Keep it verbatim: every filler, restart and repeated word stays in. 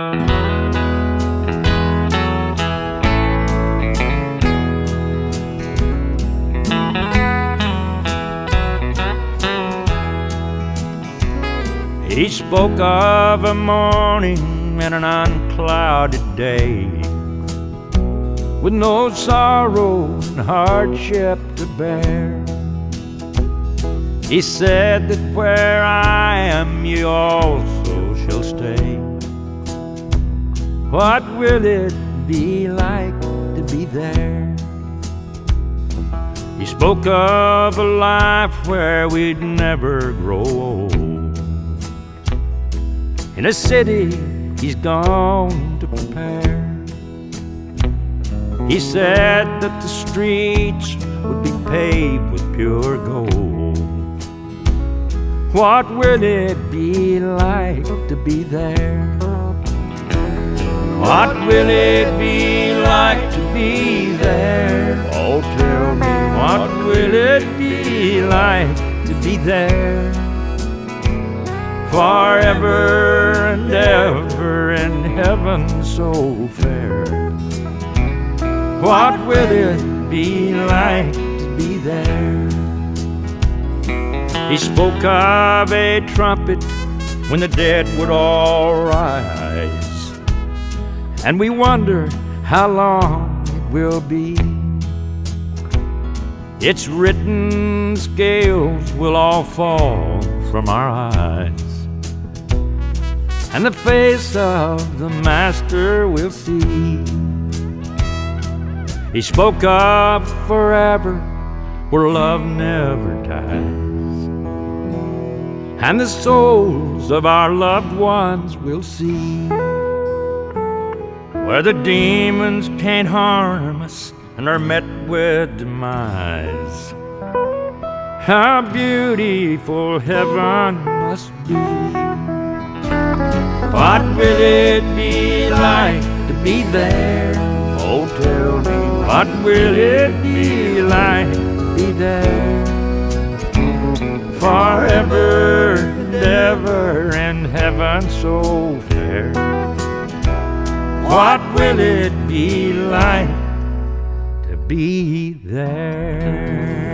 He spoke of a morning and an unclouded day, with no sorrow and hardship to bear. He said that where I am, you also shall stay. What will it be like to be there? He spoke of a life where we'd never grow old, in a city he's gone to prepare. He said that the streets would be paved with pure gold. What will it be like to be there? What will it be like to be there? Oh, tell me, what will it be like to be there? Forever and ever in heaven so fair. What will it be like to be there? He spoke of a trumpet when the dead would all rise, and we wonder how long it will be. It's written scales will all fall from our eyes, and the face of the Master we'll see. He spoke of forever where love never dies, and the souls of our loved ones we'll see, where the demons can't harm us and are met with demise. How beautiful heaven must be. What will it be like to be there? Oh, tell me, what will it be like to be there? Forever and ever in heaven so fair. What will it be like to be there?